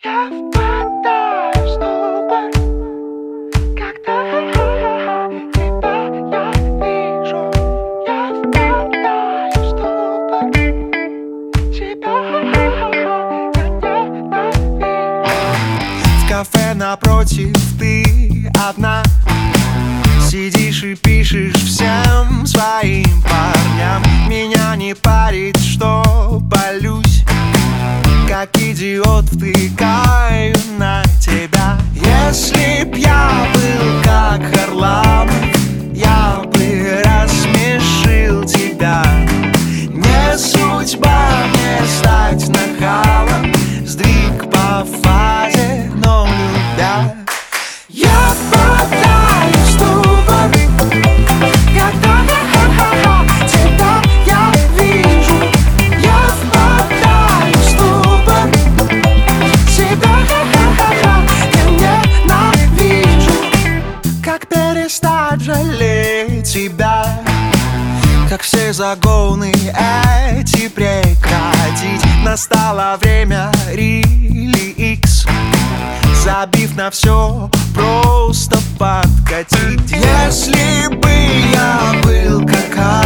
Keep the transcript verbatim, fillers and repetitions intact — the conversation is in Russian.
Я впадаю в ступор, когда тебя я вижу. Я впадаю в ступор, тебя я ненавижу. В кафе напротив ты одна сидишь и пишешь всем своим парням. Меня не парит, что палюсь, как идиот втыкаю на тебя. Если б я был как Харламов, я бы рассмешил тебя. Не судьба мне стать нахалом, сдвиг по фазе, но любя. Я впадаю в ступор, когда тебя я вижу. Я впадаю в ступор, себя я ненавижу. Как перестать жалеть тебя? Как все загоны эти прекратить? Настало время Рили Икс, забив на все, просто подкатить. Если бы я был как